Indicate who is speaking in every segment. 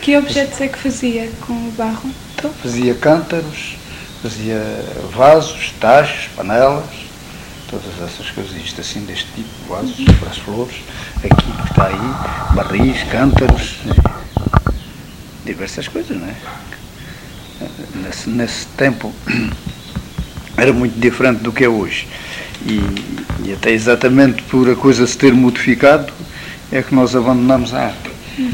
Speaker 1: Que objetos é que fazia com o barro?
Speaker 2: Então fazia cântaros, fazia vasos, tachos, panelas, todas essas coisas, isto assim deste tipo, vasos para as flores, aqui que está aí, barris, cântaros, diversas coisas, não é? Nesse tempo era muito diferente do que é hoje. E até exatamente por a coisa se ter modificado é que nós abandonamos a arte.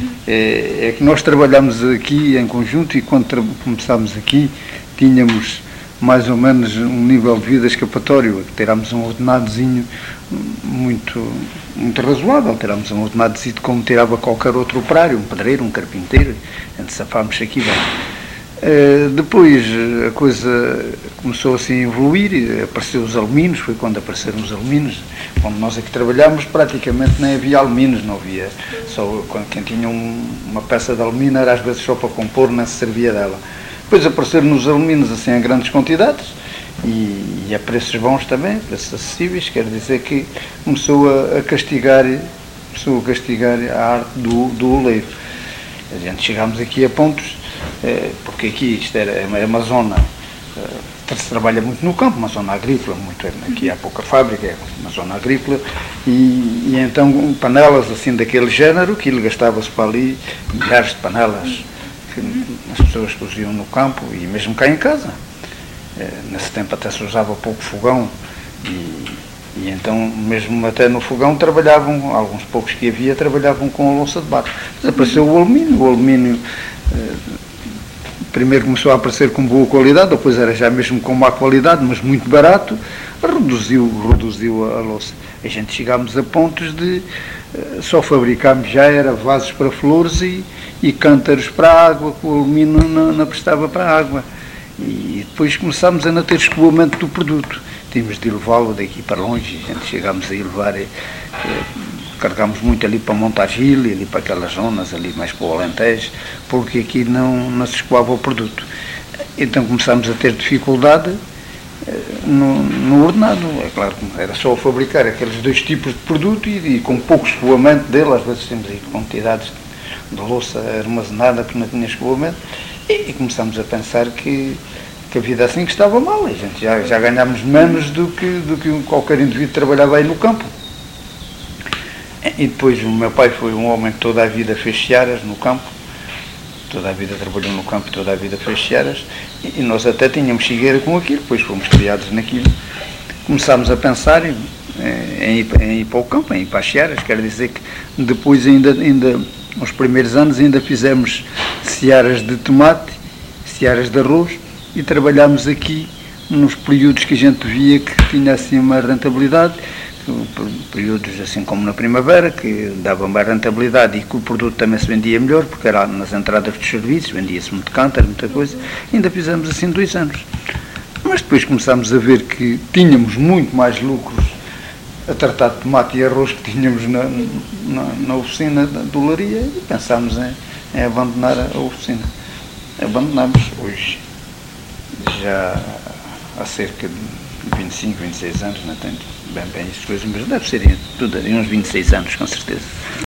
Speaker 2: É que nós trabalhamos aqui em conjunto e quando começámos aqui tínhamos mais ou menos um nível de vida escapatório, tirámos um ordenadozinho muito razoável, tirámos um ordenadozinho como tirava qualquer outro operário, um pedreiro, um carpinteiro, antes safámos aqui bem. Depois a coisa começou assim a evoluir, apareceu os alumínios, foi quando apareceram os alumínios. Quando nós aqui trabalhámos praticamente nem havia alumínios, não havia, só quem tinha uma peça de alumínio era às vezes só para compor, não se servia dela. Depois apareceram os alumínios assim em grandes quantidades e a preços bons também, preços acessíveis, quer dizer que começou a castigar a arte do oleiro. A gente chegámos aqui a pontos, porque aqui isto é uma zona que se trabalha muito no campo, uma zona agrícola, aqui há pouca fábrica, é uma zona agrícola, e então panelas assim daquele género, que ele gastava-se para ali, milhares de panelas que as pessoas coziam no campo e mesmo cá em casa. Nesse tempo até se usava pouco fogão e então mesmo até no fogão trabalhavam, alguns poucos que havia, trabalhavam com a louça de barro. Desapareceu o alumínio primeiro começou a aparecer com boa qualidade, depois era já mesmo com má qualidade, mas muito barato, reduziu a louça. A gente chegámos a pontos de só fabricámos já era vasos para flores e cântaros para a água, que o alumínio não prestava para a água. E depois começámos a não ter escoamento do produto. Tínhamos de levá-lo daqui para longe, a gente chegámos a ir levar, carregámos muito ali para Montargil, ali para aquelas zonas, ali mais para o Alentejo, porque aqui não se escoava o produto. Então começámos a ter dificuldade no ordenado. É claro que era só fabricar aqueles dois tipos de produto e com pouco escoamento dele, às vezes temos aí quantidades de louça armazenada que não tinha escoamento, e começámos a pensar que a vida assim que estava mal, a gente já ganhámos menos do que qualquer indivíduo que trabalhava aí no campo. E depois o meu pai foi um homem que toda a vida fez searas no campo, toda a vida trabalhou no campo, toda a vida fez searas, e nós até tínhamos figueira com aquilo, depois fomos criados naquilo. Começámos a pensar em ir para o campo, em ir para as searas, quer dizer que depois ainda nos primeiros anos ainda fizemos searas de tomate, searas de arroz, e trabalhámos aqui nos períodos que a gente via que tinha assim uma rentabilidade, períodos assim como na primavera, que dava mais rentabilidade e que o produto também se vendia melhor, porque era nas entradas dos serviços, vendia-se muito cântaro, muita coisa. Ainda fizemos assim 2 anos. Mas depois começámos a ver que tínhamos muito mais lucros a tratar de tomate e arroz que tínhamos na oficina da olaria, e pensámos em abandonar a oficina. Abandonámos hoje, já há cerca de 25, 26 anos, não tenho bem essas coisas, mas deve ser tudo uns 26 anos, com certeza.